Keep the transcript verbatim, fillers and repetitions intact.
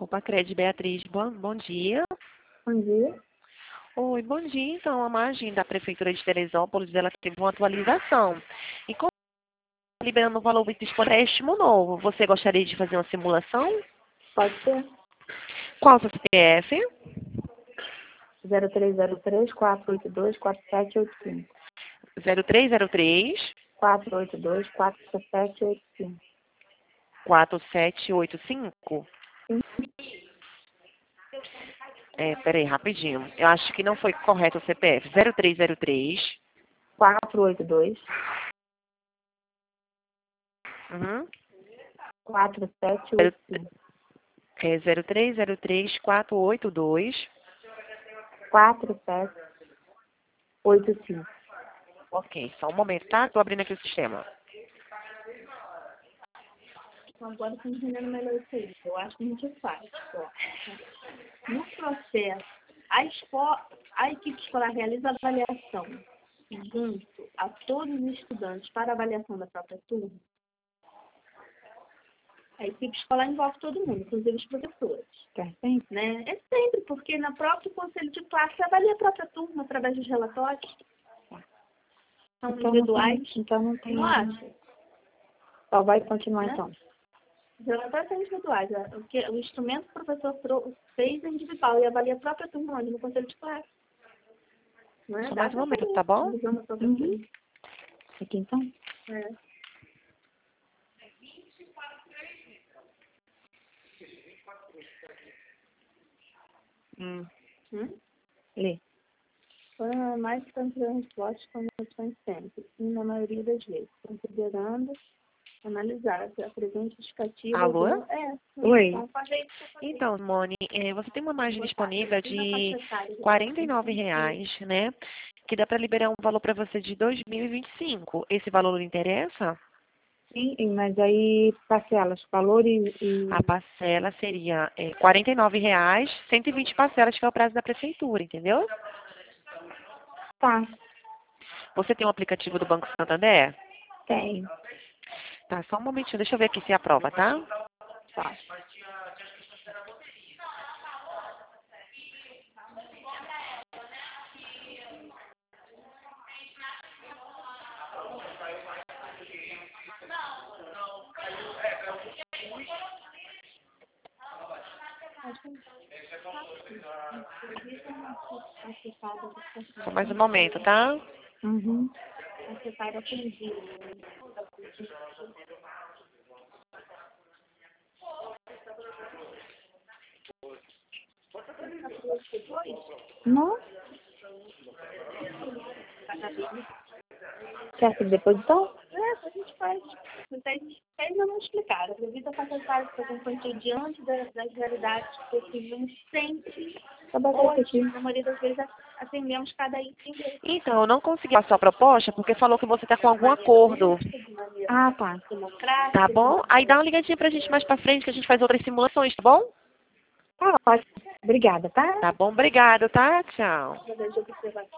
Copa Cred, Beatriz, bom, bom dia. Bom dia. Oi, bom dia. Então, a margem da Prefeitura de Teresópolis, ela teve uma atualização. E como está liberando o valor de empréstimo novo, você gostaria de fazer uma simulação? Pode ser. Qual o seu C P F? zero três zero três, quatro oito dois, quatro sete oito cinco. zero três zero três, quatro oito dois, quatro sete oito cinco. quatro sete oito cinco? Sim. É, peraí, rapidinho. Eu acho que não foi correto o C P F. zero três zero três. quatro oito dois, Uhum. quatro sete oito cinco. É zero três zero três, quatro oito dois. quatro sete oito cinco. Ok, só um momento, tá? Estou abrindo aqui o sistema. Então, agora estou entendendo melhor isso aí. Eu acho que a gente faz. Ó. No processo, a, esco... a equipe escolar realiza a avaliação junto a todos os estudantes para a avaliação da própria turma. A equipe escolar envolve todo mundo, inclusive os professores. É sempre, né? É sempre, porque na própria conselho de classe avalia a própria turma através dos relatórios. São Então, individuais. Não tem, então não tem. Não acha? Só vai continuar Né? então. Os relatórios são individuais. O, que, o instrumento que o professor trou- fez é individual e avalia a própria turma onde, no conselho de classe. Não é? Só Dá mais um pra momento, fazer, tá bom? usando a própria Uhum. turma. Aqui então? É. Hum. Hum? Lê. Foram mais de tantos votos com emoções sempre, e na maioria das vezes, considerando analisar a presente justificativa Alô? do... É, Oi. então, fazer isso pra fazer. Então, Moni, eh, você tem uma margem disponível E na de faixa etária, quarenta e nove reais, né? Que dá para liberar um valor para você de dois mil e vinte e cinco. Esse valor lhe interessa? Sim, mas aí parcelas, valor e. e... A parcela seria eh, quarenta e nove reais, cento e vinte parcelas, que é o prazo da prefeitura, entendeu? Tá, Você tem um aplicativo do Banco Santander? tem. Tá, só um momentinho, deixa eu ver aqui se aprova, tá? Tá. Só mais um momento, tá? Uhum. faixa etária atendida. Não? Quer que depois então? É, a gente faz. Vocês ainda não explicaram. A revista faixa etária para a infantil diante das, das realidades que vivem sempre. Só bater Hoje, aqui. na maioria das vezes, atendemos cada item dele. Então, eu não consegui a sua proposta porque falou que você está com algum acordo, De maneira Ah, tá. democrática. tá bom? Aí dá uma ligadinha pra gente mais pra frente que a gente faz outras simulações, tá bom? Tá ótimo. Obrigada, tá? Tá bom, obrigado, tá? Tchau. de observação.